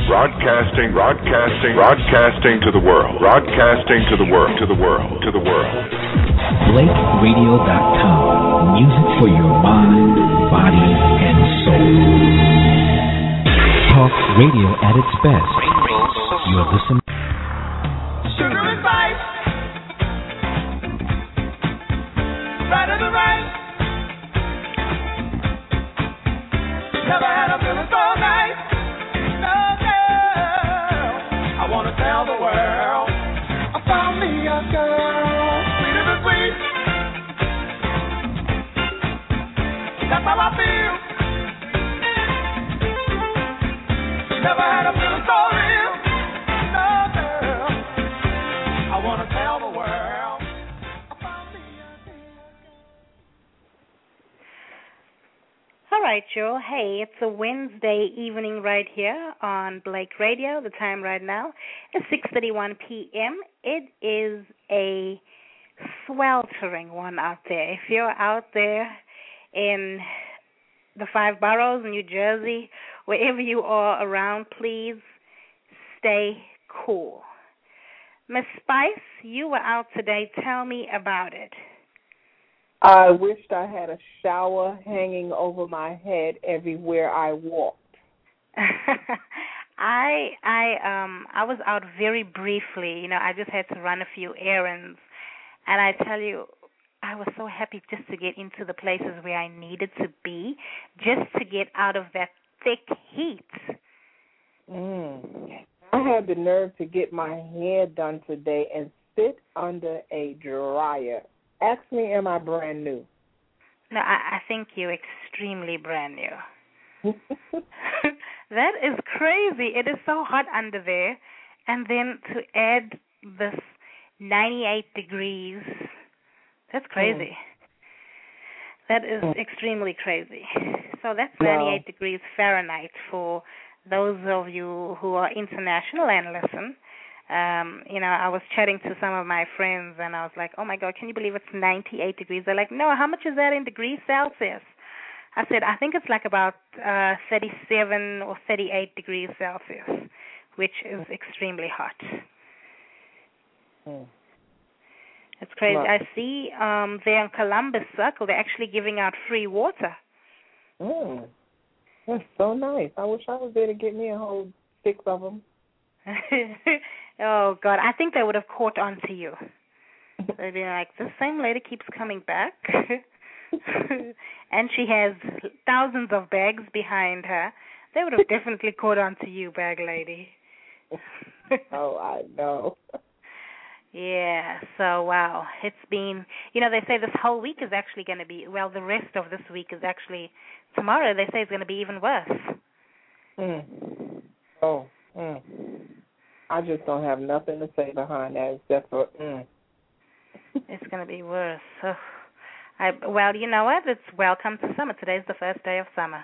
Broadcasting to the world. Broadcasting to the world. To the world. To the world. BlakeRadio.com. Music for your mind, body, and soul. Talk radio at its best. You're listening. Sugar and spice. Right of the right. Never had a feeling so nice. No, girl. I want to tell the world I found me a girl. Sweeter than sweet. That's how I feel. Never had a feeling so real. No, girl. I want to tell the world I found me a girl. All right, Joe. Hey, it's a Wednesday evening right here on Blake Radio. The time right now is 6:31 p.m. It is a sweltering one out there. If you're out there in the Five Boroughs, New Jersey, wherever you are around, please stay cool. Miss Spice, you were out today. Tell me about it. I wished I had a shower hanging over my head everywhere I walked. I was out very briefly. You know, I just had to run a few errands, and I tell you, I was so happy just to get into the places where I needed to be, just to get out of that thick heat. I had the nerve to get my hair done today and sit under a dryer. Ask me, am I brand new? No, I think you're extremely brand new. That is crazy. It is so hot under there. And then to add this 98 degrees, that's crazy. That is extremely crazy. So that's 98 degrees Fahrenheit for those of you who are international and listen. You know, I was chatting to some of my friends, and I was like, oh, my God, can you believe it's 98 degrees? They're like, no, how much is that in degrees Celsius? I said, I think it's like about 37 or 38 degrees Celsius, which is extremely hot. It's crazy. I see there in Columbus Circle, they're actually giving out free water. That's so nice. I wish I was there to get me a whole 6 of them. Oh, God, I think they would have caught on to you. They'd be like, this same lady keeps coming back, and she has thousands of bags behind her. They would have definitely caught on to you, bag lady. Oh, I know. Yeah, so, wow, it's been, you know, they say this whole week is actually going to be, well, the rest of this week is actually, tomorrow they say it's going to be even worse. I just don't have nothing to say behind that except for, It's going to be worse. Oh. Well, you know what? It's welcome to summer. Today's the first day of summer.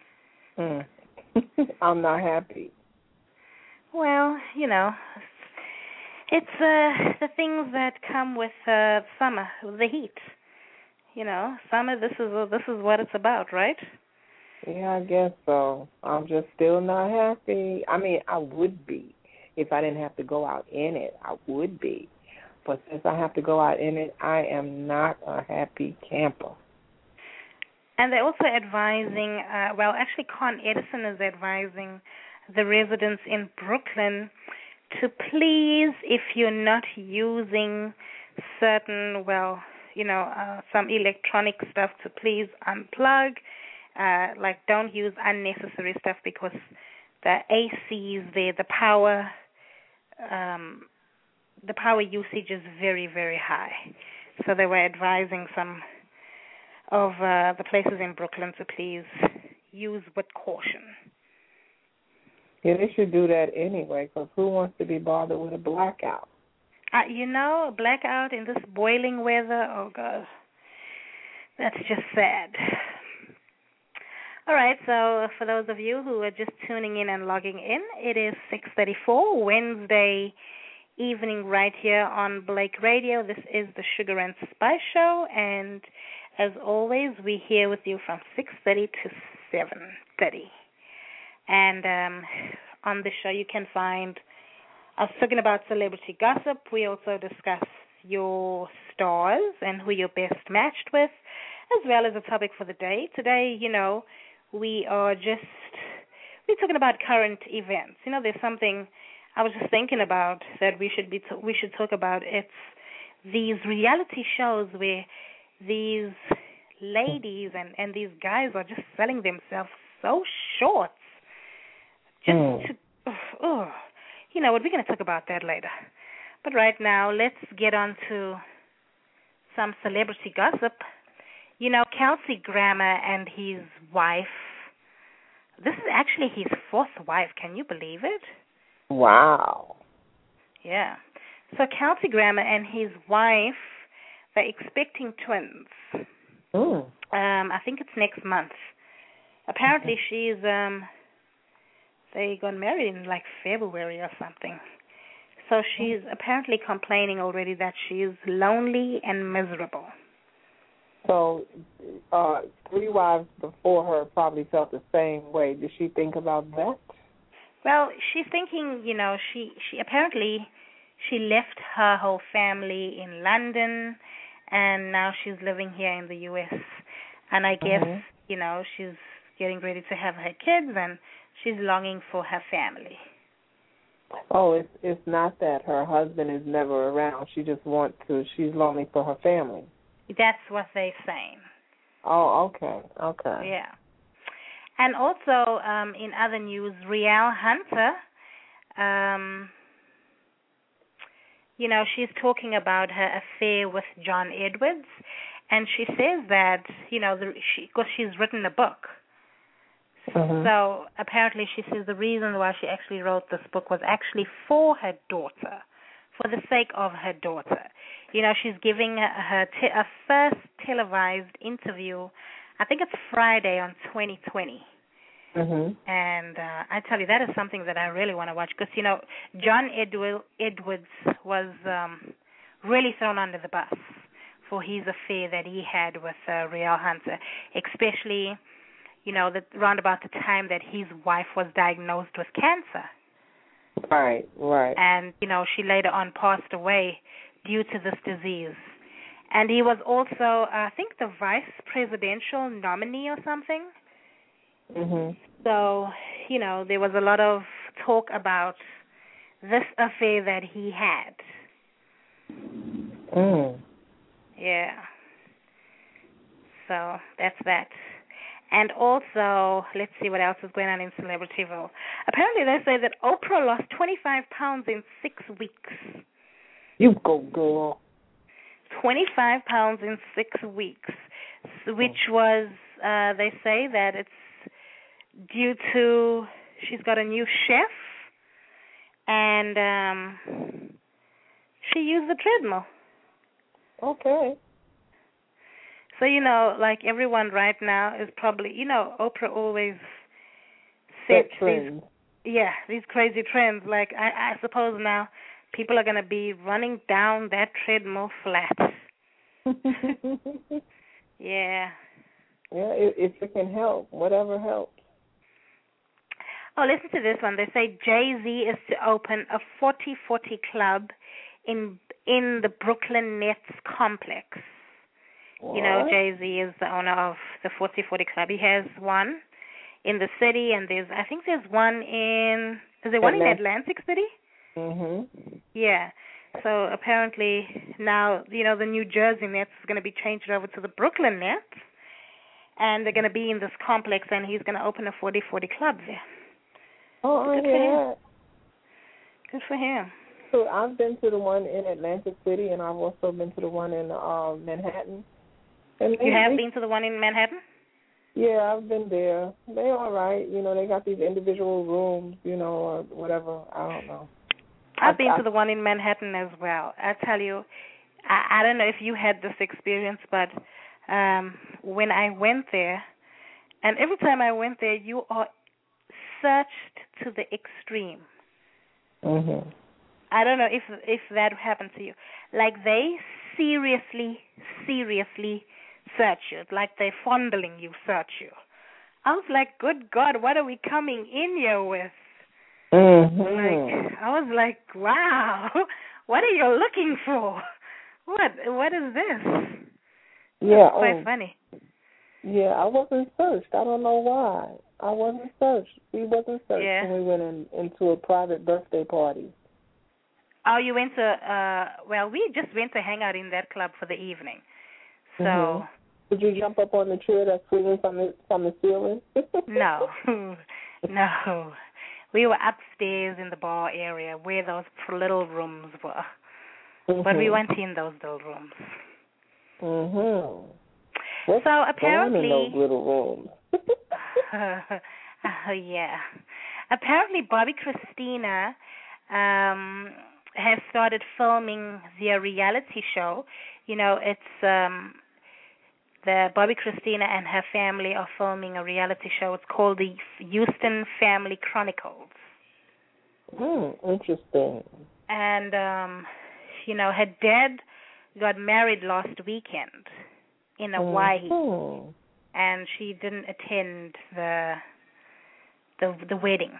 I'm not happy. Well, you know, it's the things that come with summer, the heat. You know, summer. This is what it's about, right? Yeah, I guess so. I'm just still not happy. I mean, I would be if I didn't have to go out in it. I would be, but since I have to go out in it, I am not a happy camper. And they're also advising. Well, actually, Con Edison is advising the residents in Brooklyn to please, if you're not using certain, well, you know, some electronic stuff, to please unplug. Like, don't use unnecessary stuff because the ACs there, the power usage is very, very high. So they were advising some of the places in Brooklyn to please use with caution. Yeah, they should do that anyway, because who wants to be bothered with a blackout? You know, a blackout in this boiling weather, oh, God, that's just sad. All right, so for those of you who are just tuning in and logging in, it is 6:34, Wednesday evening right here on Blake Radio. This is the Sugar and Spice Show, and as always, we're here with you from 6:30 to 7:30. And on the show, you can find us talking about celebrity gossip. We also discuss your stars and who you're best matched with, as well as a topic for the day. Today, we're talking about current events. There's something I was just thinking about that we should talk about. It's these reality shows where these ladies and these guys are just selling themselves so short. We're going to talk about that later. But right now, let's get on to some celebrity gossip. Kelsey Grammer and his wife. This is actually his fourth wife. Can you believe it? Wow. Yeah. So Kelsey Grammer and his wife, they're expecting twins. I think it's next month. Apparently she's, they got married in like February or something. So she's apparently complaining already that she's lonely and miserable. So 3 wives before her probably felt the same way. Did she think about that? Well, she's thinking, she apparently she left her whole family in London, and now she's living here in the U.S. And I guess, she's getting ready to have her kids, and she's longing for her family. Oh, it's not that her husband is never around. She just wants to. She's lonely for her family. That's what they're saying. Oh, okay. Yeah. And also, in other news, Rielle Hunter, she's talking about her affair with John Edwards, and she says that, because she's written a book. So apparently she says the reason why she actually wrote this book was actually for her daughter, for the sake of her daughter. She's giving her a first televised interview, I think it's Friday on 2020. And I tell you, that is something that I really want to watch because, John Edwards was really thrown under the bus for his affair that he had with Rielle Hunter, especially, around about the time that his wife was diagnosed with cancer. Right. And, she later on passed away due to this disease. And he was also, I think, the vice presidential nominee or something. So, there was a lot of talk about this affair that he had. Yeah. So, that's that. And also, let's see what else is going on in Celebrityville. Apparently, they say that Oprah lost 25 pounds in 6 weeks. You go, girl. 25 pounds in 6 weeks, which was, they say that it's due to, she's got a new chef, and she used the treadmill. Okay. So, like everyone right now is probably, Oprah always sets these crazy trends. Like, I suppose now people are going to be running down that treadmill flat. Yeah. Yeah, if it can help, whatever helps. Oh, listen to this one. They say Jay-Z is to open a 40-40 club in the Brooklyn Nets complex. What? Jay-Z is the owner of the 40-40 club. He has one in the city, and I think there's one in Atlantic City? Yeah. So apparently now, the New Jersey Nets is going to be changed over to the Brooklyn Nets, and they're going to be in this complex, and he's going to open a 40-40 club there. Oh, Good for him. Good for him. So I've been to the one in Atlantic City, and I've also been to the one in Manhattan. And you have been to the one in Manhattan? Yeah, I've been there. They're all right. They got these individual rooms, or whatever. I don't know. I've been to the one in Manhattan as well. I tell you, I don't know if you had this experience, but when I went there, and every time I went there, you are searched to the extreme. I don't know if that happened to you. Like, they seriously search you. Like, they're fondling you, search you. I was like, good God, what are we coming in here with? Mhm. I was like, wow, what are you looking for? What is this? Yeah. It's quite funny. Yeah. I wasn't searched. I don't know why. I wasn't searched. We wasn't searched Yeah. when we went into a private birthday party. Oh, you went to, well, we just went to hang out in that club for the evening. So. Mhm. Did you jump up on the chair that's swinging from the ceiling? No. No. We were upstairs in the bar area where those little rooms were. But we went in those little rooms. Mhm. So apparently, in those little rooms. yeah. Apparently, Bobby Christina has started filming their reality show. You know, it's the Bobby Christina and her family are filming a reality show. It's called the Houston Family Chronicles. Interesting. And you know, her dad got married last weekend in Hawaii, and she didn't attend the wedding.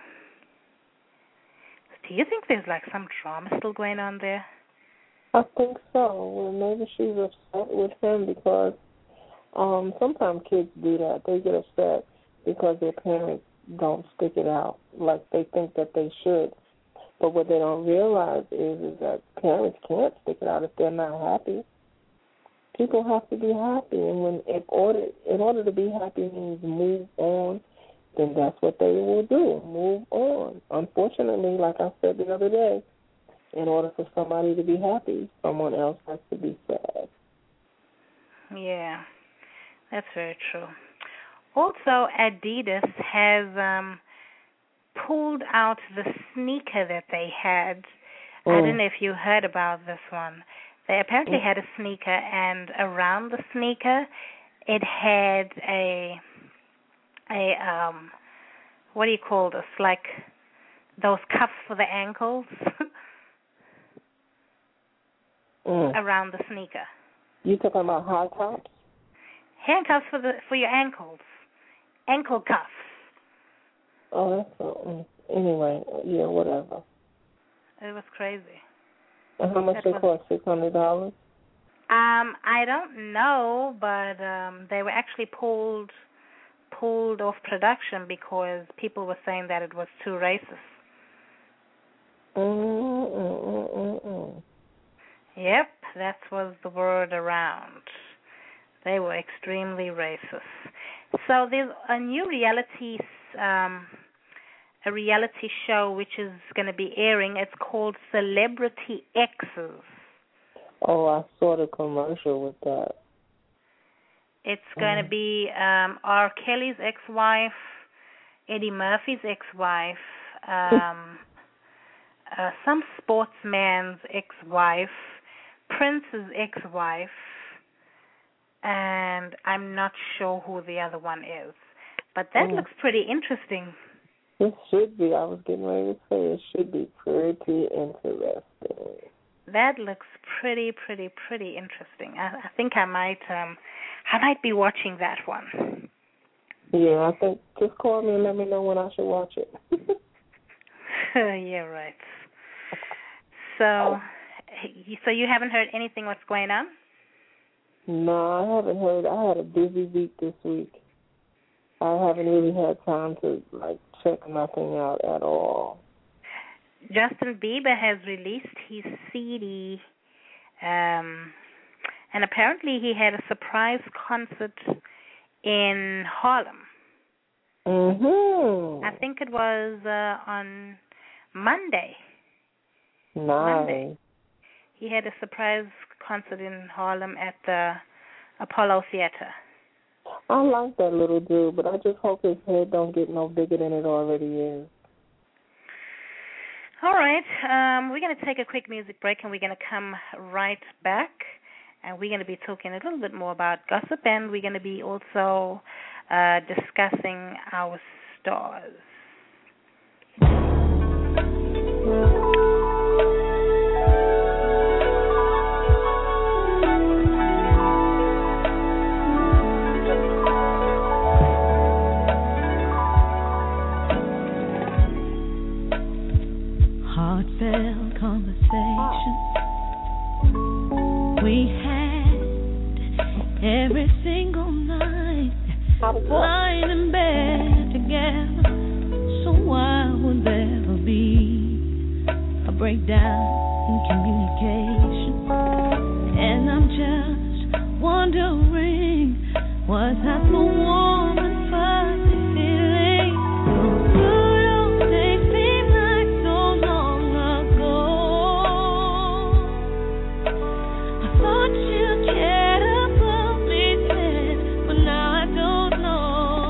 Do you think there's like some drama still going on there? I think so. Well, maybe she's upset with him because sometimes kids do that. They get upset because their parents don't stick it out like they think that they should. But what they don't realize is that parents can't stick it out if they're not happy. People have to be happy, and in order to be happy means move on, then that's what they will do, move on. Unfortunately, like I said the other day, in order for somebody to be happy, someone else has to be sad. Yeah, that's very true. Also, Adidas has pulled out the sneaker that they had. I don't know if you heard about this one. They apparently had a sneaker, and around the sneaker, it had a what do you call this? Like those cuffs for the ankles around the sneaker. You talking about high tops? Handcuffs for your ankles. Ankle cuffs. Oh, that's something. Anyway, yeah, whatever. It was crazy. And how much they cost? $600? I don't know, but they were actually pulled off production because people were saying that it was too racist. Yep, that was the word around. They were extremely racist. So there's a new reality show which is going to be airing. It's called Celebrity Exes. Oh, I saw the commercial with that. It's going to be R. Kelly's ex-wife, Eddie Murphy's ex-wife, some sportsman's ex-wife, Prince's ex-wife, and I'm not sure who the other one is. But that looks pretty interesting. It should be. I was getting ready to say it should be pretty interesting. That looks pretty interesting. I think I might be watching that one. Yeah, I think just call me and let me know when I should watch it. Yeah, right. So you haven't heard anything what's going on? No, I haven't heard. I had a busy week this week. I haven't really had time to check nothing out at all. Justin Bieber has released his CD, and apparently he had a surprise concert in Harlem. I think it was on Monday. Nice. Monday. He had a surprise concert in Harlem at the Apollo Theater. I like that little dude, but I just hope his head don't get no bigger than it already is. All right, we're going to take a quick music break, and we're going to come right back, and we're going to be talking a little bit more about gossip, and we're going to be also discussing our stars. heartfelt conversations we had every single night, lying in bed together. So why would there ever be a breakdown in communication? And I'm just wondering, was I so warm and fuzzy feeling? Those good old days seem like so long ago. I thought you cared about me then, but now I don't know.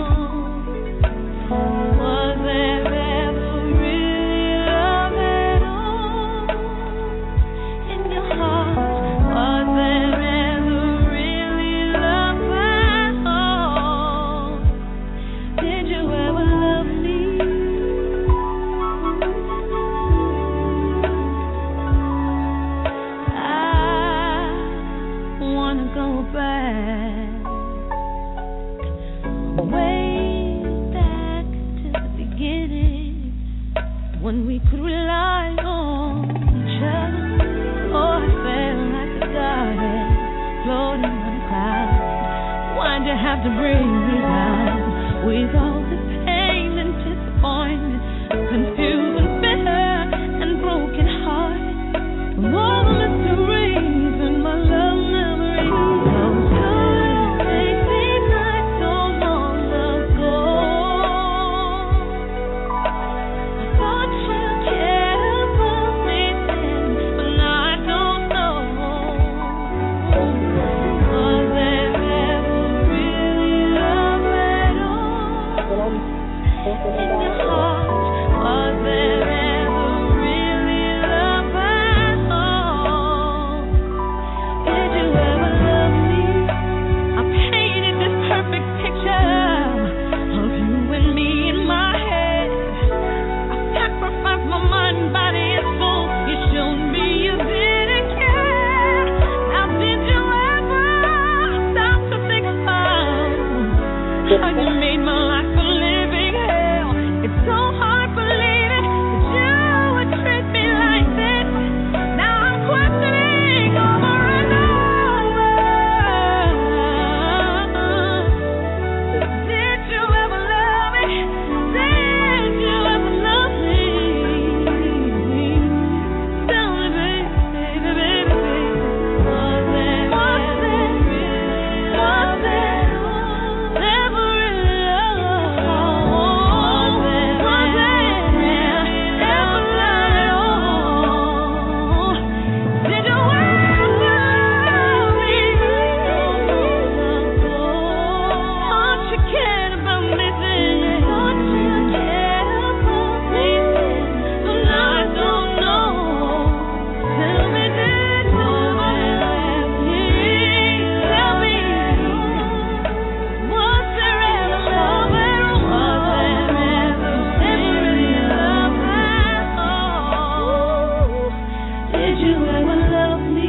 Was there ever really love at all in your heart? Was there ever really love at all? Did you ever love me? I wanna go back, way back to the beginning, when we could rely on each other. Oh, I felt like a goddess floating on a cloud. Why'd you have to bring me down with all the pain and disappointment, confused and bitter and broken heart, from all the mysteries and my love memories? Those good days seem like so long ago. I thought you cared about me then, but now I don't know. Was there ever really love at all in your heart? Was there ever really love at all? Did you ever love me? I painted this perfect picture of you and me in my head. I sacrificed my mind, body, and soul. You showed me you didn't care. Now did you ever stop to think about how you made my life a living hell? It's so hard believing that you would treat me like this. Now I'm questioning over and over. Did you ever love me? Did you ever love me? Tell me, baby, baby, baby, baby. Was there really love at all? Never really love. Was there really ever love at all? Did you ever love me? Thought you cared about me then. Thought you cared about me then, but now I don't know. Tell me, did you ever love me? Tell me, was there ever love at all? Was there ever really love at all? Did you ever love me?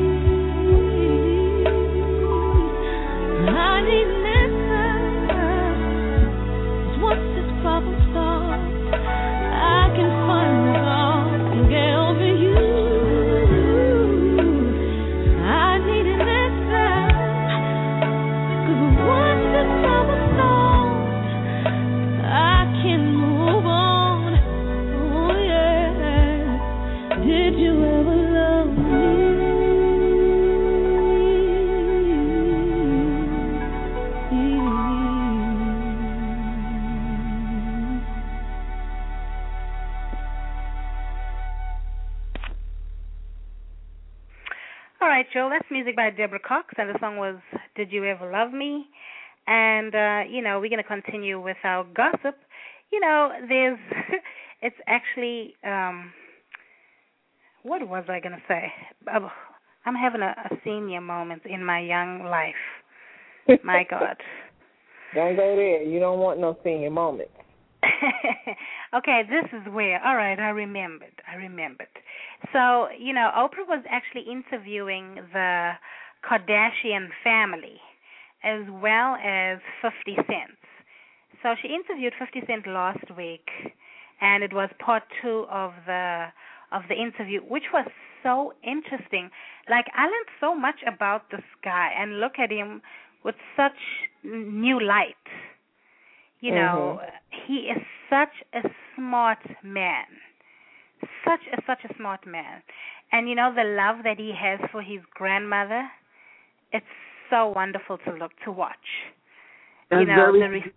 I need an answer. 'Cause once this problem's solved, I can finally go and get over you. I need an answer. 'Cause once this problem's solved, I can move on. Oh yeah. Did you ever love me? All right, Joel, that's music by Deborah Cox, and the song was Did You Ever Love Me? And, we're going to continue with our gossip. There's, it's actually, what was I going to say? I'm having a senior moment in my young life. My God. Don't go there. You don't want no senior moment. Okay, this is where, all right, I remembered. So, Oprah was actually interviewing the Kardashian family as well as 50 Cent. So she interviewed 50 Cent last week, and it was part 2 of the of the interview, which was so interesting. Like, I learned so much about this guy and look at him with such new light. You know, he is such a smart man. Such a smart man. And, you know, the love that he has for his grandmother, it's so wonderful to watch. That's you know, very...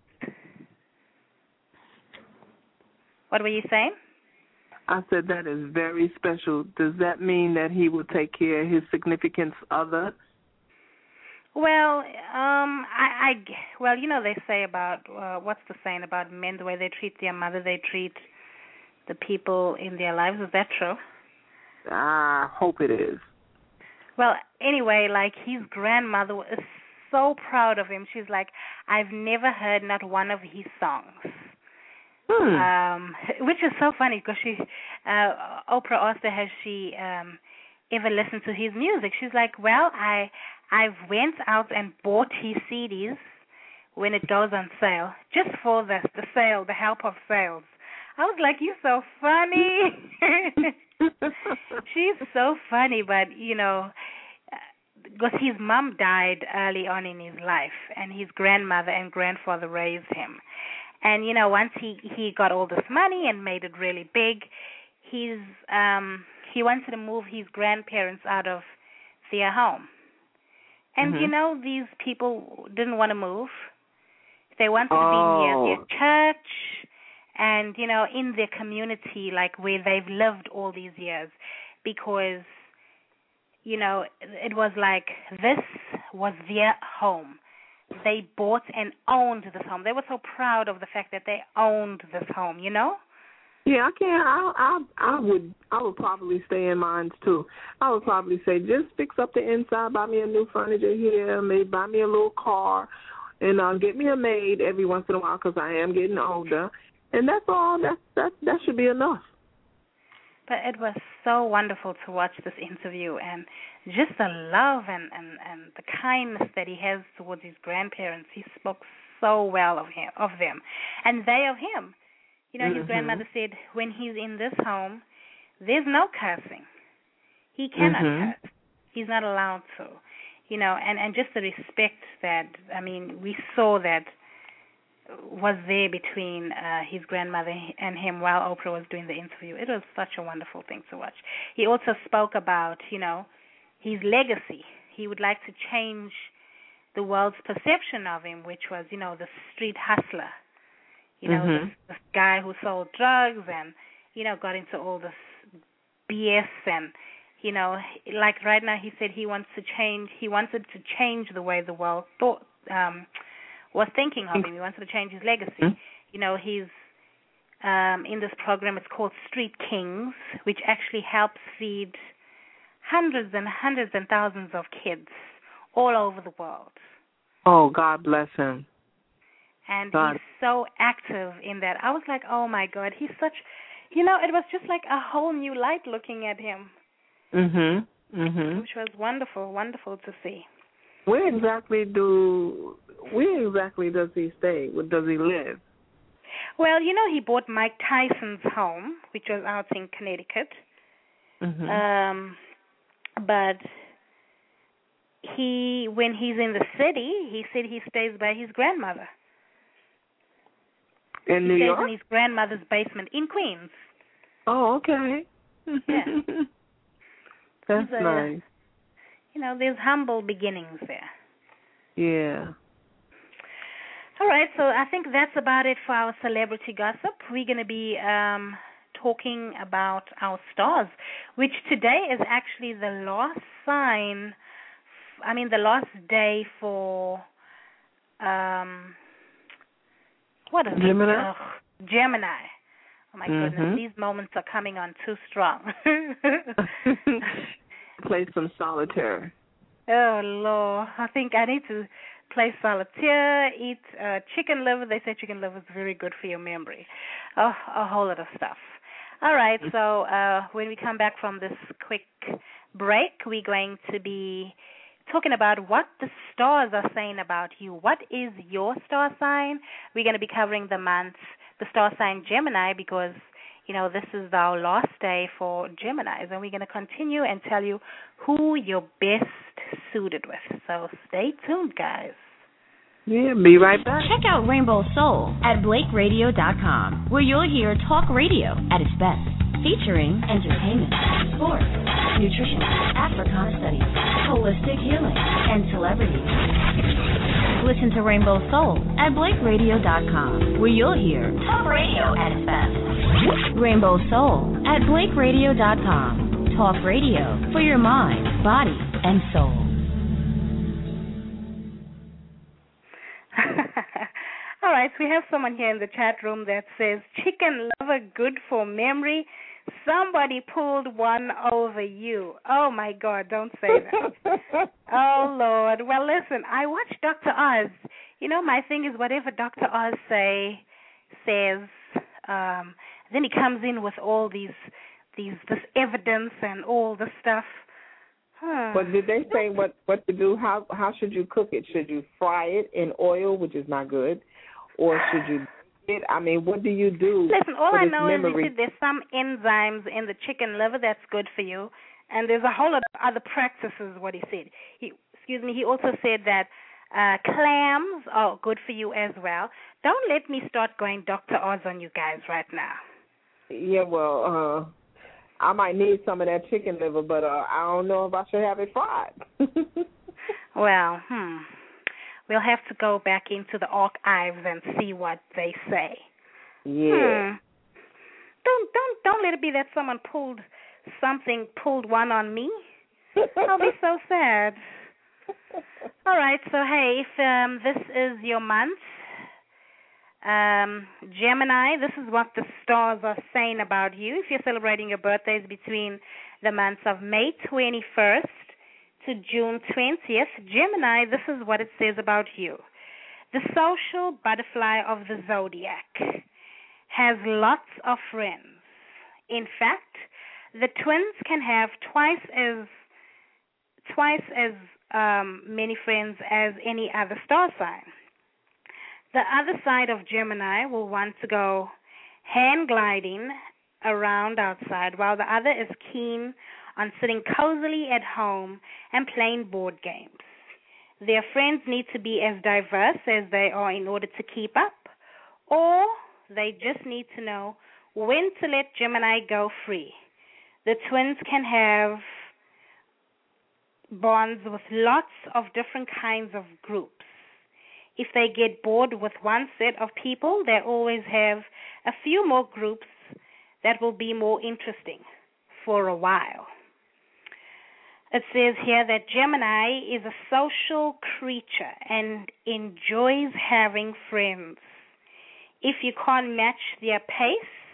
What were you saying? I said that is very special. Does that mean that he will take care of his significant other? Well, well, you know, they say about, what's the saying about men, the way they treat their mother, they treat the people in their lives. Is that true? I hope it is. Well, anyway, like, his grandmother is so proud of him. She's like, I've never heard not one of his songs. Which is so funny because Oprah asked her, has she ever listened to his music? She's like, well, I've went out and bought his CDs when it goes on sale, just for the sale, the help of sales. I was like, you're so funny. She's so funny, but, you know, because his mom died early on in his life, and his grandmother and grandfather raised him. And, you know, once he got all this money and made it really big, he wanted to move his grandparents out of their home. And, you know, these people didn't want to move. They wanted to be near their church and, you know, in their community, like where they've lived all these years, because, you know, it was like this was their home. They bought and owned this home. They were so proud of the fact that they owned this home, you know? Yeah, I can. I would probably stay in mine too. I would probably say just fix up the inside, buy me a new furniture here, maybe buy me a little car, and get me a maid every once in a while because I am getting older. And that's all. That should be enough. But it was so wonderful to watch this interview, and just the love and the kindness that he has towards his grandparents. He spoke so well of them, and they of him. You know, his grandmother said, when he's in this home, there's no cursing. He cannot curse. He's not allowed to. You know, and just the respect that, I mean, we saw that was there between his grandmother and him while Oprah was doing the interview. It was such a wonderful thing to watch. He also spoke about, you know, his legacy. He would like to change the world's perception of him, which was, you know, the street hustler. You know, this guy who sold drugs and, you know, got into all this BS and, you know, like right now he said he wanted to change the way the world thought, was thinking of him. He wanted to change his legacy. You know, he's in this program, it's called Street Kings, which actually helps feed hundreds and thousands of kids all over the world. Oh, God bless him. And he's so active in that. I was like, oh, my God, he's such, you know, it was just like a whole new light looking at him. Which was wonderful, wonderful to see. Where exactly does he stay? Where does he live? Well, you know, he bought Mike Tyson's home, which was out in Connecticut. But when he's in the city, he said he stays by his grandmother. In New York? He stays in his grandmother's basement in Queens. Oh, okay. Yeah. That's nice. You know, there's humble beginnings there. Yeah. All right, so I think that's about it for our celebrity gossip. We're going to be talking about our stars, which today is actually the last the last day for, what is Gemini? it? Gemini. Oh, my goodness, these moments are coming on too strong. Play some solitaire. Oh, Lord. I think I need to play solitaire, eat chicken liver. They say chicken liver is very good for your memory. Oh, a whole lot of stuff. All right, so when we come back from this quick break, we're going to be talking about what the stars are saying about you. What is your star sign? We're going to be covering the star sign Gemini, because, this is our last day for Geminis, and we're going to continue and tell you who you're best suited with. So stay tuned, guys. Yeah, be right back. Check out Rainbow Soul at BlakeRadio.com, where you'll hear talk radio at its best, featuring entertainment, sports, nutrition, Africana studies, holistic healing, and celebrities. Listen to Rainbow Soul at BlakeRadio.com, where you'll hear talk radio at its best. Rainbow Soul at BlakeRadio.com. Talk radio for your mind, body, and soul. All right, we have someone here in the chat room that says, chicken liver good for memory. Somebody pulled one over you. Oh, my God, don't say that. Oh, Lord. Well, listen, I watch Dr. Oz. My thing is whatever Dr. Oz says, then he comes in with all this evidence and all the stuff. But did they say what to do? How should you cook it? Should you fry it in oil, which is not good, or should you bake it? I mean, what do you do? Listen, all I know is he said there's some enzymes in the chicken liver that's good for you, and there's a whole lot of other practices. What he said. He also said that clams are good for you as well. Don't let me start going Dr. Oz on you guys right now. Yeah, well, I might need some of that chicken liver, but I don't know if I should have it fried. Well, we'll have to go back into the archives and see what they say. Yeah. Don't let it be that someone pulled one on me. I'll be so sad. All right, so hey, if this is your month, Gemini, this is what the stars are saying about you. If you're celebrating your birthdays between the months of May 21st to June 20th, Gemini, this is what it says about you. The social butterfly of the zodiac has lots of friends. In fact, the twins can have twice as many friends as any other star sign. The other side of Gemini will want to go hand gliding around outside, while the other is keen on sitting cozily at home and playing board games. Their friends need to be as diverse as they are in order to keep up, or they just need to know when to let Gemini go free. The twins can have bonds with lots of different kinds of groups. If they get bored with one set of people, they always have a few more groups that will be more interesting for a while. It says here that Gemini is a social creature and enjoys having friends. If you can't match their pace,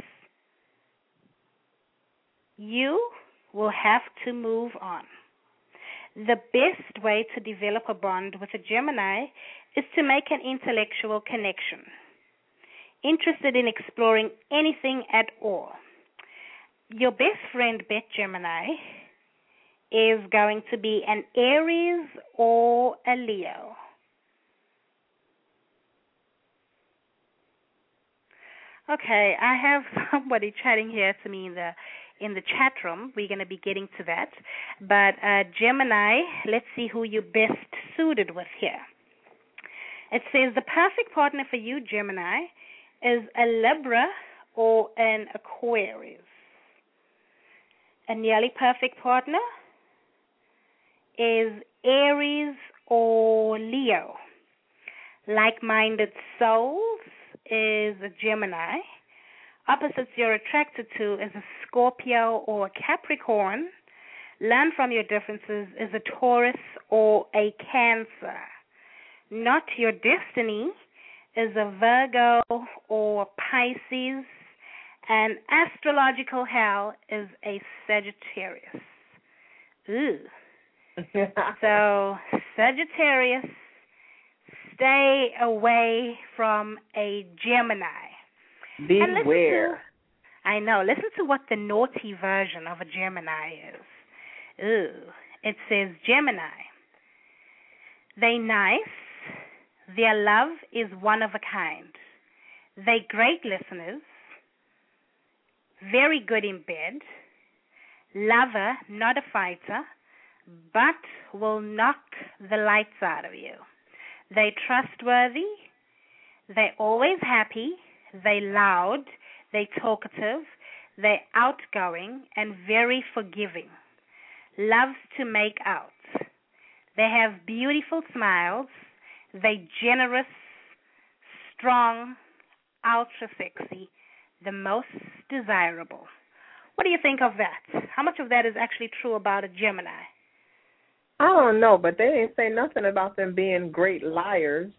you will have to move on. The best way to develop a bond with a Gemini is to make an intellectual connection. Interested in exploring anything at all. Your best friend, bet Gemini, is going to be an Aries or a Leo. Okay, I have somebody chatting here to me in the chat room. We're going to be getting to that. But Gemini, let's see who you're best suited with here. It says the perfect partner for you, Gemini, is a Libra or an Aquarius. A nearly perfect partner is Aries or Leo. Like-minded souls is a Gemini. Opposites you're attracted to is a Scorpio or a Capricorn. Learn from your differences is a Taurus or a Cancer. Not your destiny is a Virgo or Pisces. And astrological hell is a Sagittarius. Ooh. So, Sagittarius, stay away from a Gemini. Beware. I know. Listen to what the naughty version of a Gemini is. Ooh. It says, Gemini. They nice. Their love is one of a kind. They great listeners. very good in bed, lover, not a fighter, but will knock the lights out of you. They trustworthy, they always happy, they loud, they talkative, they outgoing and very forgiving. Loves to make out. They have beautiful smiles. They generous, strong, ultra sexy, the most desirable. What do you think of that? How much of that is actually true about a Gemini? I don't know, but they didn't say nothing about them being great liars.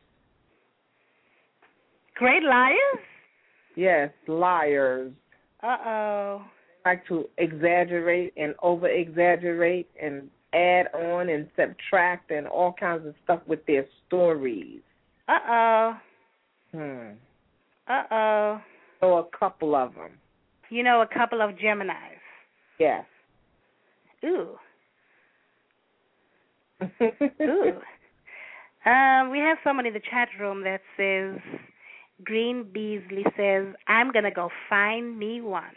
Great liars? Yes, liars. Uh-oh. Like to exaggerate and over-exaggerate and add on and subtract and all kinds of stuff with their stories. Uh-oh. Uh-oh. So a couple of them. You know a couple of Geminis? Yes. Ooh. Ooh. We have someone in the chat room that says, Green Beasley says, I'm going to go find me one.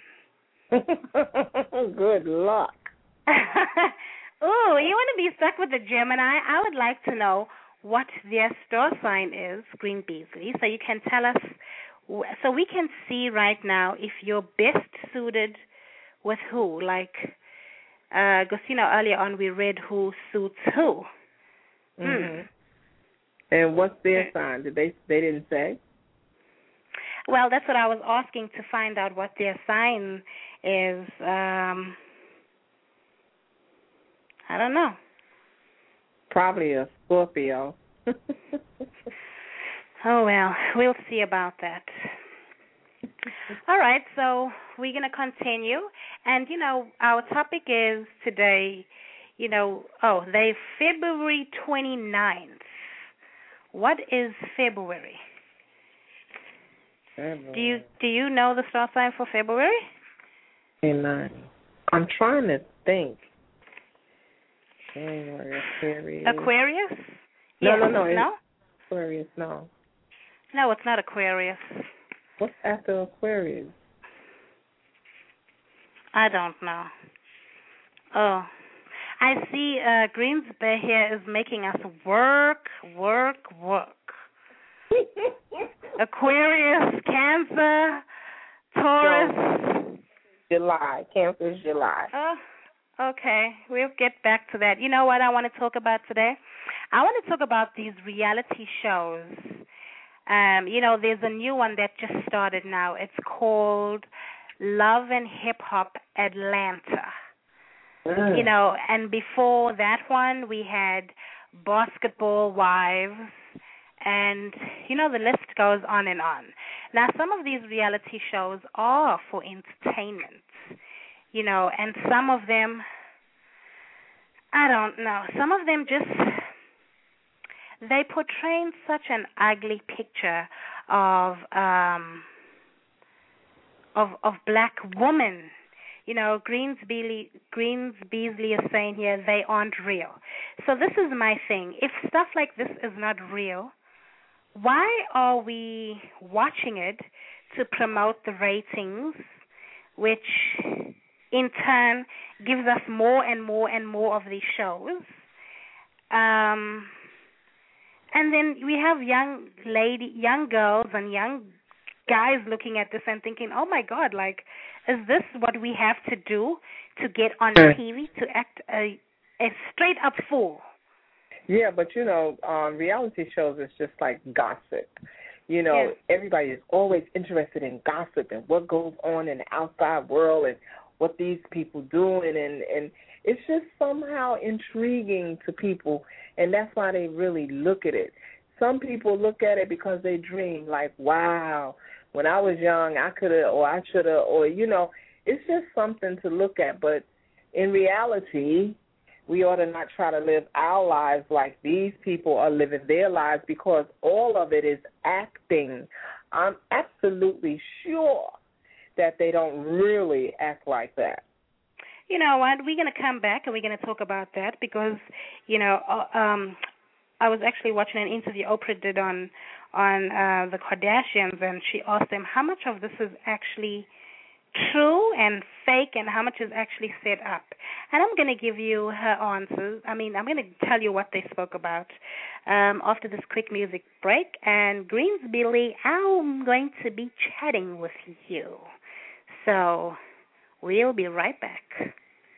Good luck. Ooh, you want to be stuck with a Gemini? I would like to know what their star sign is, Green Beasley, so you can tell us, so we can see right now if you're best suited with who. Like, because, earlier on we read who suits who. Mm-hmm. And what's their sign? They didn't say? Well, that's what I was asking, to find out what their sign is. I don't know. Probably a Scorpio. Oh, well, we'll see about that. All right, so we're going to continue. And, our topic is today, February 29th. What is February? Do you know the star sign for February? 29. I'm trying to think. Aquarius. Aquarius? No, yes. no. Aquarius, no. No, it's not Aquarius. What's after Aquarius? I don't know. Oh. I see Greens Bay here is making us work. Aquarius, Cancer, Taurus. July. Cancer is July. Oh, okay. We'll get back to that. You know what I want to talk about today? I want to talk about these reality shows. There's a new one that just started now. It's called Love and Hip Hop Atlanta. And before that one, we had Basketball Wives, and, the list goes on and on. Now, some of these reality shows are for entertainment, and some of them, I don't know, some of them just, they portray such an ugly picture of black women. Greens Beasley is saying here they aren't real. So this is my thing. If stuff like this is not real, why are we watching it to promote the ratings, which in turn gives us more and more and more of these shows? And then we have young girls and young guys looking at this and thinking, oh my God, is this what we have to do to get on TV, to act a straight up fool? Yeah, but reality shows is just like gossip. Yes. Everybody is always interested in gossip and what goes on in the outside world and what these people doing, and it's just somehow intriguing to people, and that's why they really look at it. Some people look at it because they dream, like, wow, when I was young, I could have, or I should have, or, it's just something to look at. But in reality, we ought to not try to live our lives like these people are living their lives, because all of it is acting. I'm absolutely sure that they don't really act like that. You know what? We're going to come back and we're going to talk about that because, I was actually watching an interview Oprah did on the Kardashians, and she asked them how much of this is actually true and fake and how much is actually set up. And I'm going to give you her answers. I'm going to tell you what they spoke about after this quick music break. And Greens Billy, I'm going to be chatting with you. So we'll be right back.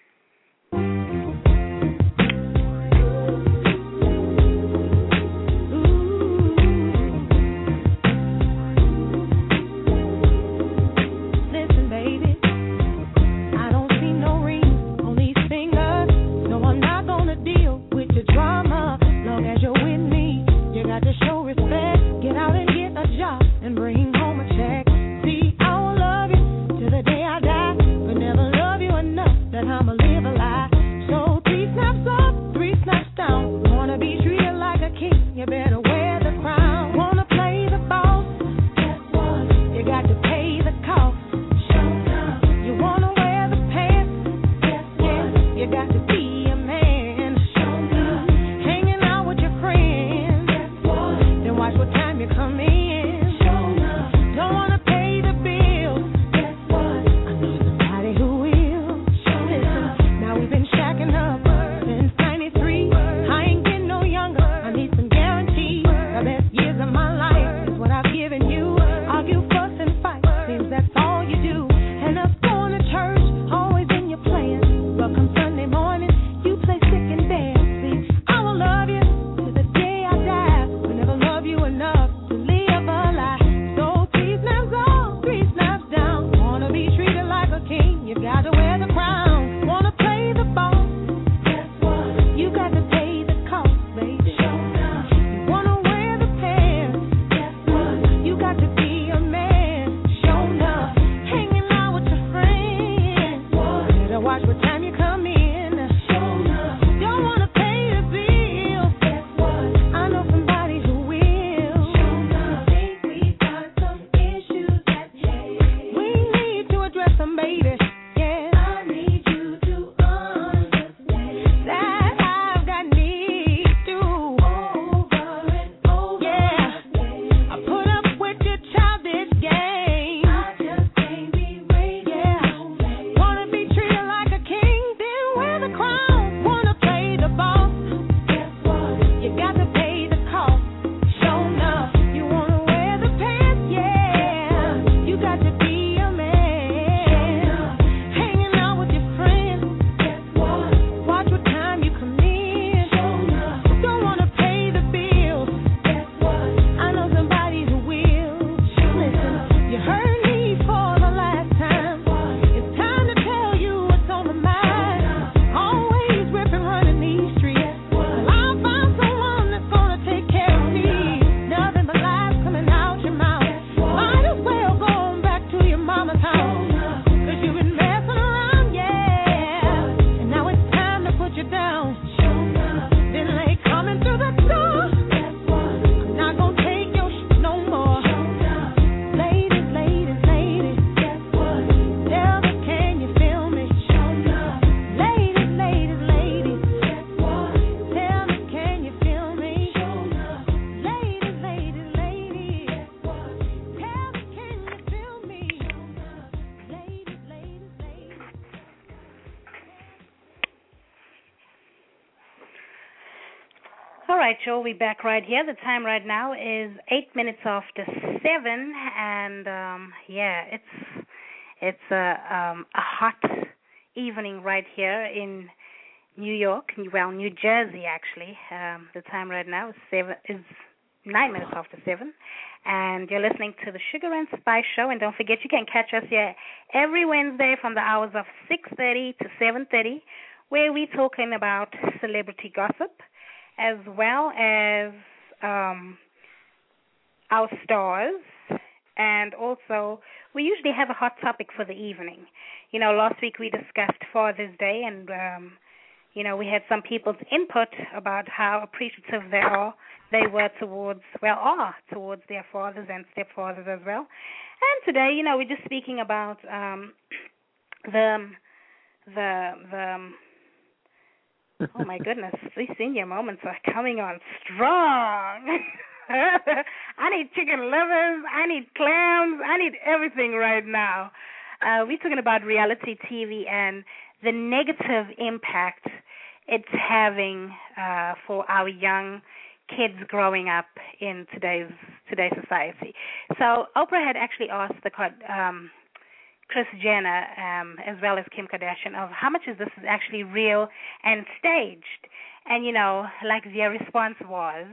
All right, Joe, we're back right here. The time right now is 8 minutes after 7, and it's a hot evening right here in New York, well, New Jersey actually. The time right now is 9 minutes after 7, and you're listening to the Sugar and Spice Show. And don't forget, you can catch us here every Wednesday from the hours of 6:30 to 7:30, where we're talking about celebrity gossip, as well as our stars, and also we usually have a hot topic for the evening. You know, last week we discussed Father's Day, and we had some people's input about how appreciative are towards their fathers and stepfathers as well. And today, we're just speaking about oh my goodness, these senior moments are coming on strong. I need chicken livers, I need clams, I need everything right now. we're talking about reality TV and the negative impact it's having for our young kids growing up in today's society. So Oprah had actually asked Kris Jenner as well as Kim Kardashian of how much of this is actually real and staged. And, like their response was,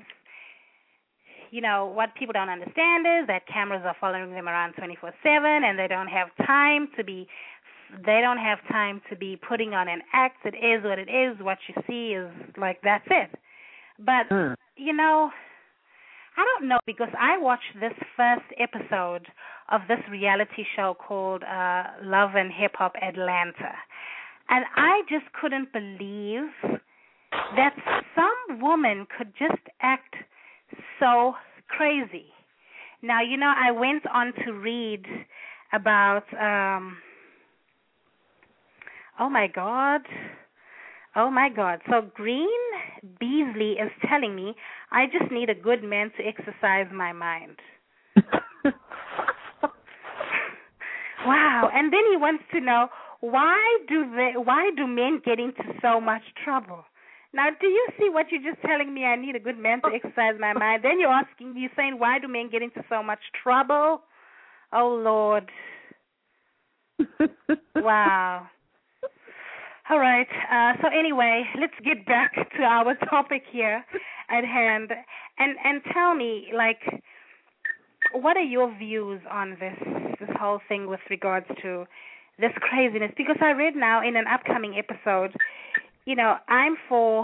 what people don't understand is that cameras are following them around 24/7, and they don't have time to be putting on an act. It is what it is. What you see is like that's it. But I don't know, because I watched this first episode of this reality show called Love and Hip Hop Atlanta, and I just couldn't believe that some woman could just act so crazy. Now, I went on to read about, oh my God. So Green Beasley is telling me I just need a good man to exercise my mind. Wow. And then he wants to know, why do men get into so much trouble? Now, do you see what you're just telling me? I need a good man to exercise my mind. Then you're saying, why do men get into so much trouble? Oh, Lord. Wow. All right. So anyway, let's get back to our topic here at hand. And tell me, what are your views on this whole thing with regards to this craziness? Because I read now in an upcoming episode, I'm for,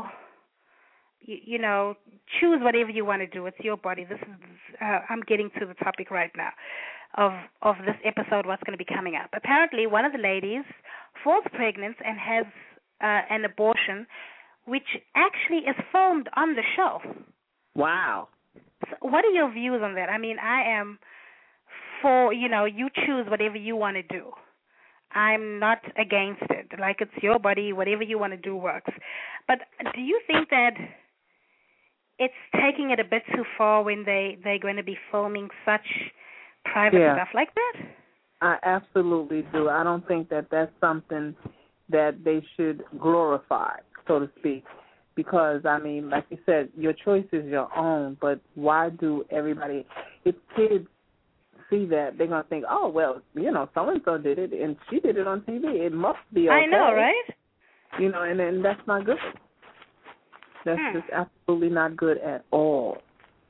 choose whatever you want to do. It's your body. This is, I'm getting to the topic right now of this episode, what's going to be coming up. Apparently, one of the ladies falls pregnant and has an abortion, which actually is filmed on the show. Wow. So what are your views on that? I mean, I am for, you choose whatever you want to do. I'm not against it. It's your body, whatever you want to do works. But do you think that it's taking it a bit too far when they're going to be filming such private stuff like that? I absolutely do. I don't think that that's something that they should glorify, so to speak, because, I mean, like you said, your choice is your own, but why do everybody, if kids see that, they're going to think, oh, well, so-and-so did it, and she did it on TV. It must be okay. I know, right? And that's not good. That's just absolutely not good at all.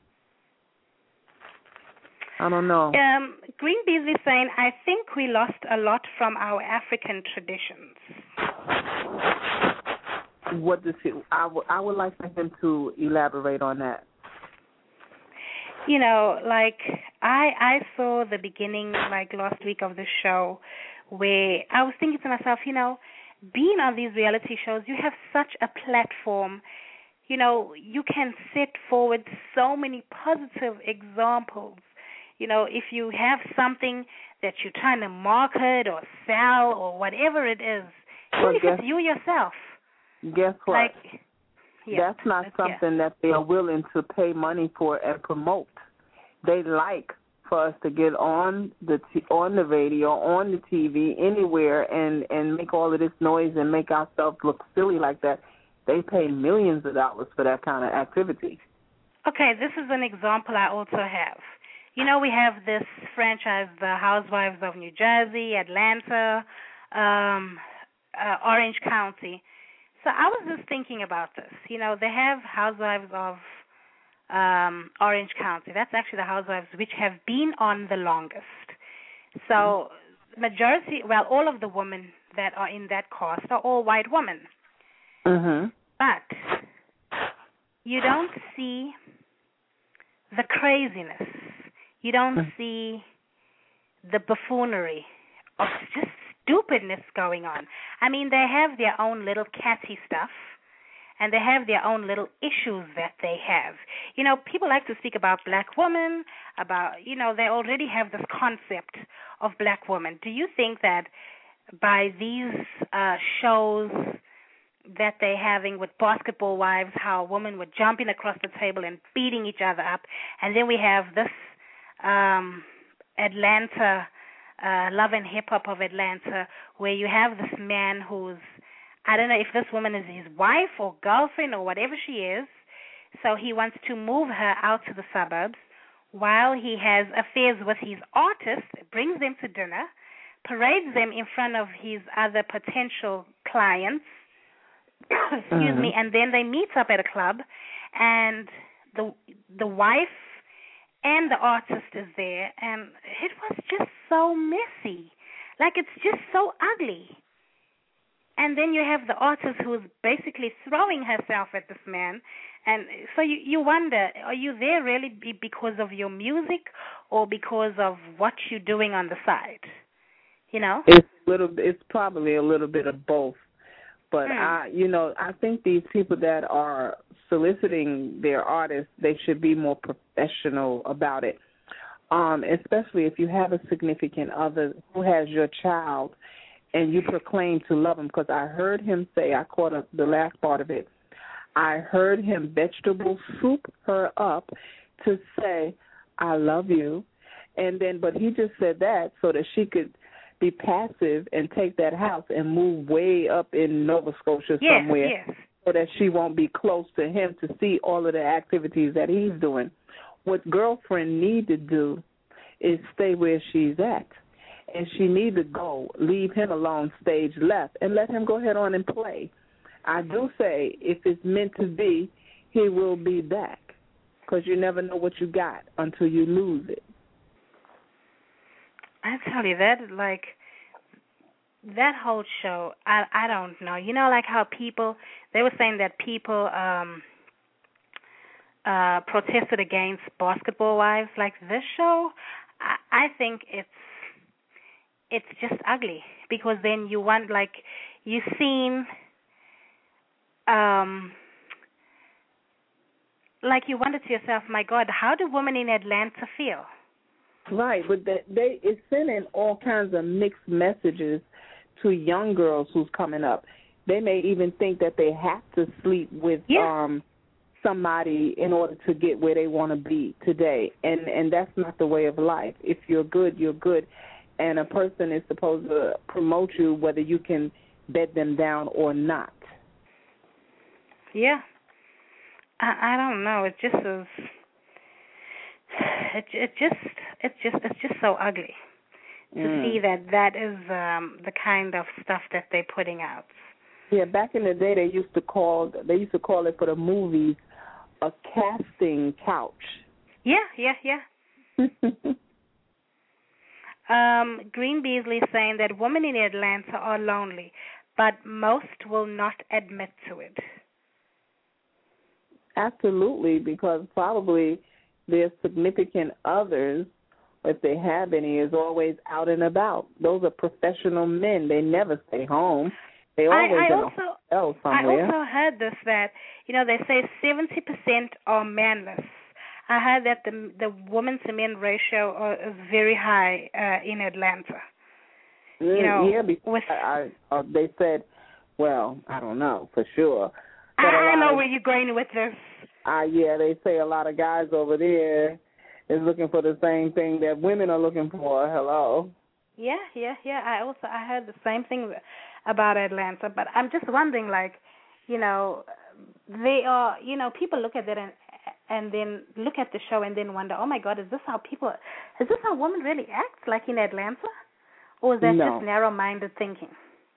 I don't know. Green Beasley saying, I think we lost a lot from our African traditions. What does he? I would like for him to elaborate on that. I saw the beginning, last week of the show, where I was thinking to myself, being on these reality shows, you have such a platform. You can set forward so many positive examples. If you have something that you're trying to market or sell or whatever it is, even if it's you yourself. Guess what? That's not something that they are willing to pay money for and promote. They like for us to get on the radio, on the TV, anywhere, and make all of this noise and make ourselves look silly like that. They pay millions of dollars for that kind of activity. Okay, this is an example I also have. We have this franchise, the Housewives of New Jersey, Atlanta, Orange County. So I was just thinking about this. They have Housewives of Orange County. That's actually the Housewives which have been on the longest. So all of the women that are in that cast are all white women. Mm-hmm. But you don't see the craziness. You don't see the buffoonery of just stupidness going on. I mean, they have their own little catty stuff, and they have their own little issues that they have. People like to speak about black women, they already have this concept of black women. Do you think that by these shows that they're having with Basketball Wives, how women were jumping across the table and beating each other up, and then we have this Atlanta Love and Hip Hop of Atlanta, where you have this man who's, I don't know if this woman is his wife or girlfriend or whatever she is. So he wants to move her out to the suburbs while he has affairs with his artist, brings them to dinner, parades them in front of his other potential clients, excuse me, and then they meet up at a club, and the wife and the artist is there, and it was just so messy. Like, it's just so ugly. And then you have the artist who's basically throwing herself at this man. And so you wonder, are you there really because of your music or because of what you're doing on the side? You know? It's probably a little bit of both. But, I think these people that are soliciting their artists, they should be more professional about it, especially if you have a significant other who has your child and you proclaim to love him. Because I heard him say, I caught the last part of it, I heard him vegetable soup her up to say, I love you. And then, but he just said that so that she could be passive and take that house and move way up in Nova Scotia somewhere so that she won't be close to him to see all of the activities that he's doing. What girlfriend need to do is stay where she's at. And she need to go, leave him alone, stage left, and let him go ahead on and play. I do say if it's meant to be, he will be back, because you never know what you got until you lose it. I tell you, that whole show, I don't know. You know, like how they were saying that people protested against Basketball Wives. Like this show, I think it's just ugly, because then you want, like, you've seen, like, you wonder to yourself, my God, how do women in Atlanta feel? Right, but it's sending all kinds of mixed messages to young girls who's coming up. They may even think that they have to sleep with somebody in order to get where they want to be today, and that's not the way of life. If you're good, you're good, and a person is supposed to promote you whether you can bed them down or not. Yeah, I don't know. It just is. It's just so ugly to see that is the kind of stuff that they're putting out. Yeah, back in the day, they used to call it for the movies a casting couch. Yeah. Green Beasley saying that women in Atlanta are lonely, but most will not admit to it. Absolutely, because probably their significant others, if they have any, is always out and about. Those are professional men. They never stay home. They always in a hotel somewhere. I also heard this, that, they say 70% are manless. I heard that the woman to men ratio is very high in Atlanta. Because they said, well, I don't know for sure. But I know where you're going with this. They say a lot of guys over there is looking for the same thing that women are looking for. Hello. Yeah. I heard the same thing about Atlanta, but I'm just wondering, they are, people look at that and then look at the show and then wonder, oh my God, is this how women really act, like in Atlanta, or is that just narrow-minded thinking?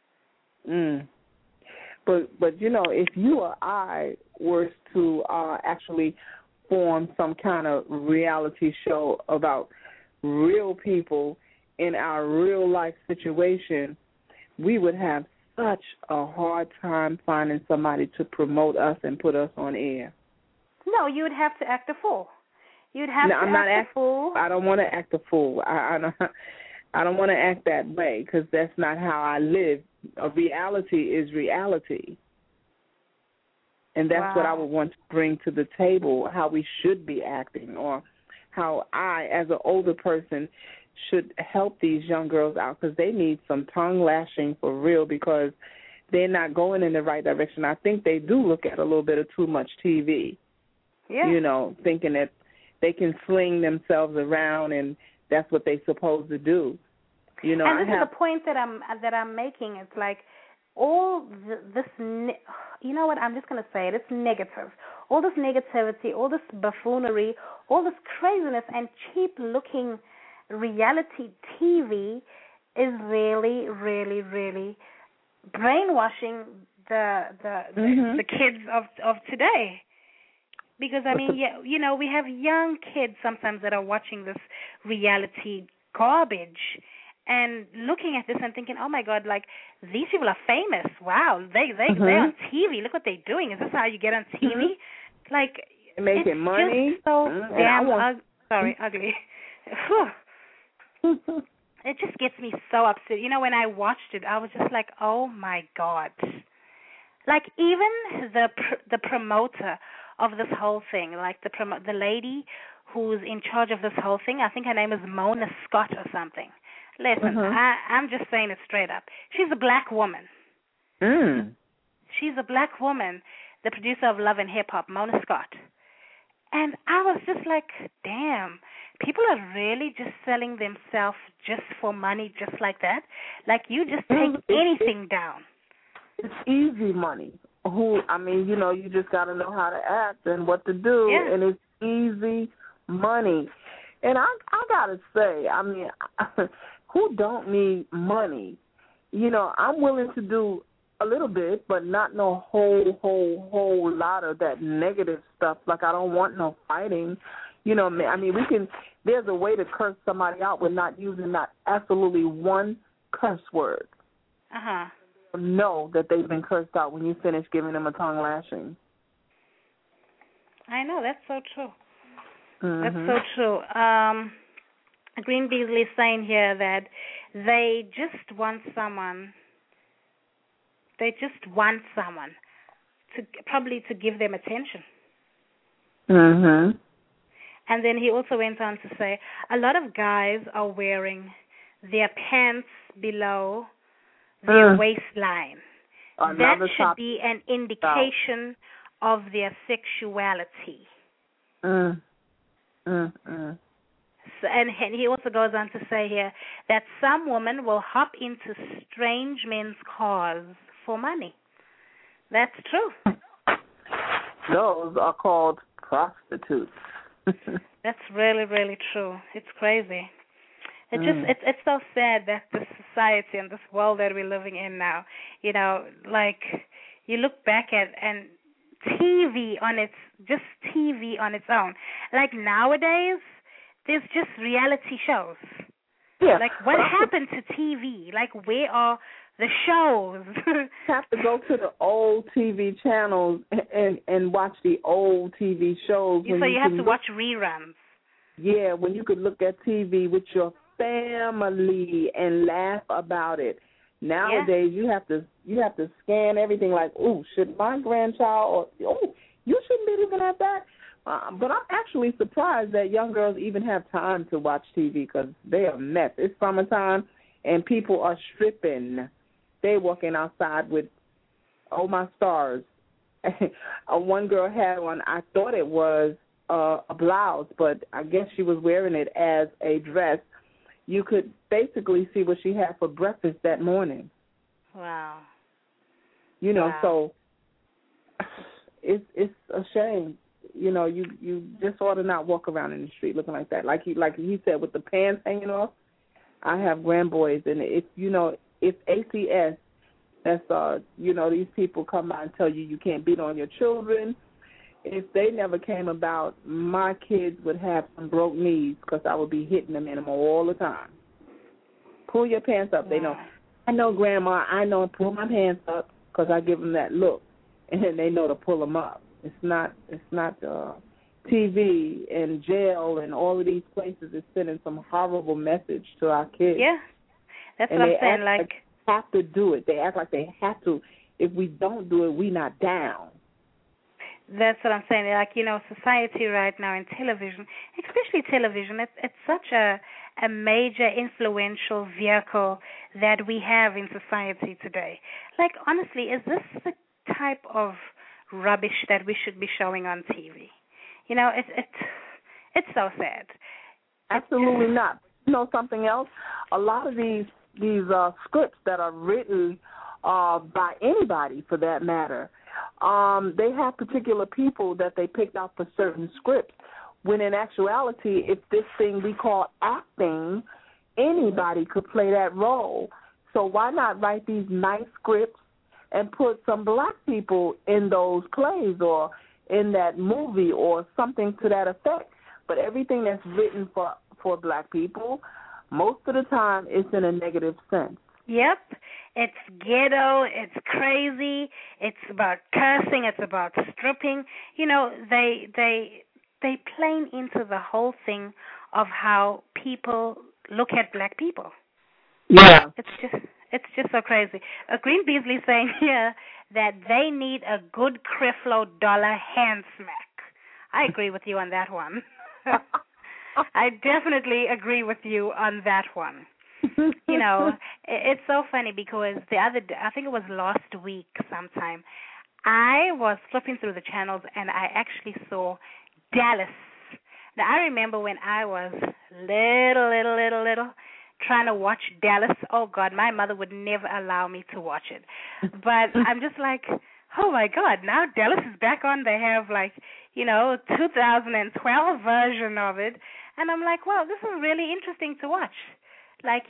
But if you or I were to actually form some kind of reality show about real people in our real life situation, we would have such a hard time finding somebody to promote us and put us on air. No, you would have to act a fool. You'd have to act a fool. I don't want to act a fool. I don't want to act that way, because that's not how I live. Reality is reality. And that's what I would want to bring to the table, how we should be acting, or how I, as an older person, should help these young girls out, because they need some tongue lashing for real, because they're not going in the right direction. I think they do look at a little bit of too much TV, thinking that they can sling themselves around and that's what they're supposed to do. You know, and this is the point that I'm making. It's like all you know what? I'm just going to say it. It's negative. All this negativity, all this buffoonery, all this craziness, and cheap-looking reality TV is really, really, really brainwashing the kids of today. Because I mean, yeah, you know, we have young kids sometimes that are watching this reality garbage and looking at this and thinking, oh my God, like these people are famous. Wow, they're on TV. Look what they're doing. Is this how you get on TV? Like making money. Just so damn ugly. It just gets me so upset. You know, when I watched it, I was just like, oh my God. Like even the promoter of this whole thing, like the lady who's in charge of this whole thing, I think her name is Mona Scott or something. Listen, I'm just saying it straight up. She's a black woman. She's a black woman, the producer of Love and Hip Hop, Mona Scott. And I was just like, damn, people are really just selling themselves just for money, just like that. Like you just take anything down. It's easy money. I mean, you know, you just got to know how to act and what to do, and it's easy money. And I got to say, I mean, who don't need money? You know, I'm willing to do a little bit, but not no whole lot of that negative stuff. Like, I don't want no fighting. You know, I mean, there's a way to curse somebody out with not using not absolutely one curse word. Know that they've been cursed out when you finish giving them a tongue lashing. I know, that's so true. That's so true. Green Beasley is saying here that they just want someone to give them attention. And then he also went on to say a lot of guys are wearing their pants below their waistline. That should be an indication of their sexuality. So, and he also goes on to say here that some women will hop into strange men's cars for money. That's true. Those are called prostitutes. That's really, really true. It's crazy. It's so sad that this society and this world that we're living in now, you know, like you look back at and TV on its own. Like nowadays, there's just reality shows. Yeah. Like what happened to TV? Like where are the shows? You have to go to the old TV channels and watch the old TV shows. So you have to watch reruns. Yeah, when you could look at TV with your family and laugh about it. Nowadays, you have to scan everything like, oh, should my grandchild, or oh, you shouldn't be looking at that. But I'm actually surprised that young girls even have time to watch TV because they are a mess. It's summertime and people are stripping. They walking outside with, oh my stars. One girl had on, I thought it was a blouse, but I guess she was wearing it as a dress. You could basically see what she had for breakfast that morning. Wow. You know, so it's a shame. You know, you just ought to not walk around in the street looking like that. Like he said, with the pants hanging off. I have grandboys, and if ACS, that's these people come by and tell you can't beat on your children. If they never came about, my kids would have some broke knees because I would be hitting them in them all the time. Pull your pants up. They know. I know, Grandma. I know. Pull my pants up because I give them that look, and then they know to pull them up. It's not TV and jail and all of these places is sending some horrible message to our kids. Yeah, that's what I'm saying. Like they have to do it. They act like they have to. If we don't do it, we not down. That's what I'm saying. Like, you know, society right now in television, especially television, it's such a major influential vehicle that we have in society today. Like, honestly, is this the type of rubbish that we should be showing on TV? You know, it's so sad. Absolutely not. You know something else? a lot of these scripts that are written by anybody, for that matter, they have particular people that they picked out for certain scripts. When in actuality, if this thing we call acting, anybody could play that role. So why not write these nice scripts and put some black people in those plays or in that movie or something to that effect? But everything that's written for black people, most of the time it's in a negative sense. Yep. It's ghetto, it's crazy, it's about cursing, it's about stripping. You know, they plane into the whole thing of how people look at black people. Yeah. It's just so crazy. Green Beasley saying here that they need a good Creflo Dollar hand smack. I agree with you on that one. I definitely agree with you on that one. You know, it's so funny because the other day, I think it was last week sometime, I was flipping through the channels and I actually saw Dallas. Now, I remember when I was little, trying to watch Dallas. Oh, God, my mother would never allow me to watch it. But I'm just like, oh, my God, now Dallas is back on. They have, 2012 version of it. And I'm like, wow, this is really interesting to watch. Like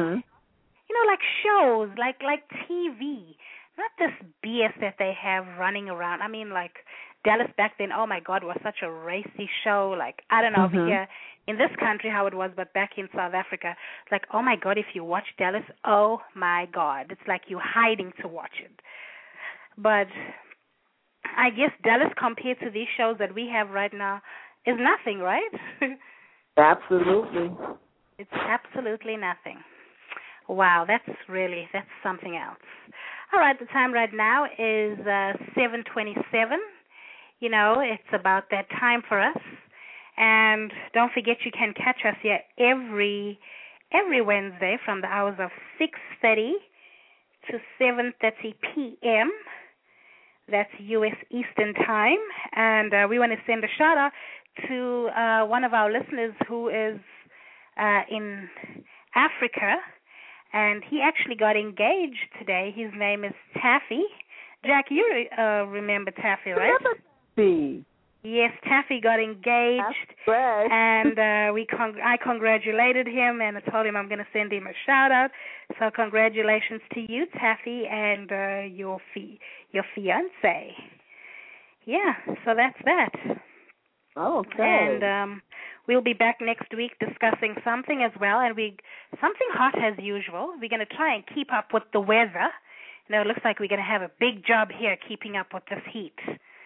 shows, like TV, not this BS that they have running around. I mean, like Dallas back then, oh my God, was such a racy show. Like, I don't know if here in this country how it was, but back in South Africa, it's like, oh my God, if you watch Dallas, oh my God, it's like you're hiding to watch it. But I guess Dallas compared to these shows that we have right now is nothing, right? Absolutely. It's absolutely nothing. Wow, that's something else. All right, the time right now is 7:27. You know, it's about that time for us. And don't forget, you can catch us here every Wednesday from the hours of 6:30 to 7:30 p.m. That's U.S. Eastern Time. And we want to send a shout-out to one of our listeners who is in Africa, and he actually got engaged today. His name is Taffy. Jack, you remember Taffy, right? Taffy. Yes, Taffy got engaged, and I congratulated him, and I told him I'm going to send him a shout-out. So congratulations to you, Taffy, and your fiancé. Yeah, so that's that. Okay. And we'll be back next week discussing something as well, and something hot as usual. We're going to try and keep up with the weather. You know, it looks like we're going to have a big job here keeping up with this heat.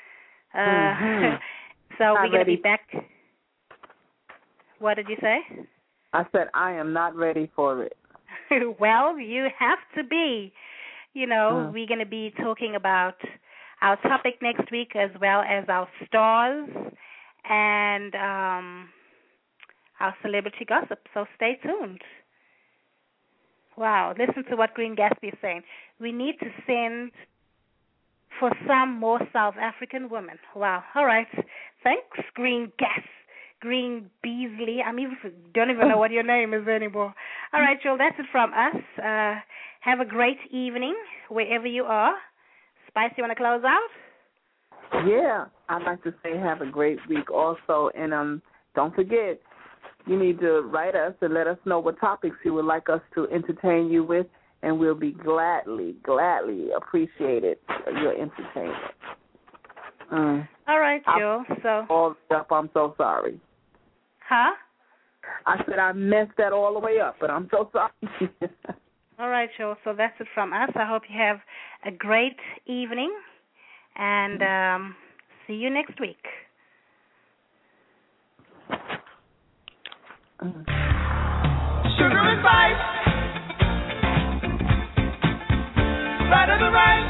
So we're going to be back. What did you say? I said I am not ready for it. Well, you have to be. You know, we're going to be talking about our topic next week as well as our stars and our celebrity gossip. So stay tuned. Wow, listen to what Green Gatsby is saying. We need to send for some more South African women. Wow. All right. Thanks, Green Beasley. Don't even know what your name is anymore. All right, Joel, that's it from us. Have a great evening wherever you are. Spice, you want to close out? Yeah, I'd like to say have a great week also. And don't forget, you need to write us and let us know what topics you would like us to entertain you with, and we'll be gladly appreciated your entertainment. All right, Joe. All up, I'm so sorry. Huh? I said I messed that all the way up, but I'm so sorry. All right, Joe. So that's it from us. I hope you have a great evening, and see you next week. Sugar and spice, better than right.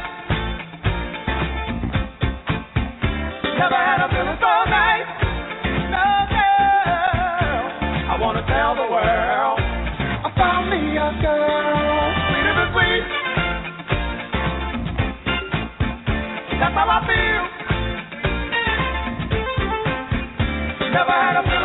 Never had a feeling so nice. No, girl, I wanna tell the world I found me a girl, sweeter than sweet. That's how I feel. Never had a feeling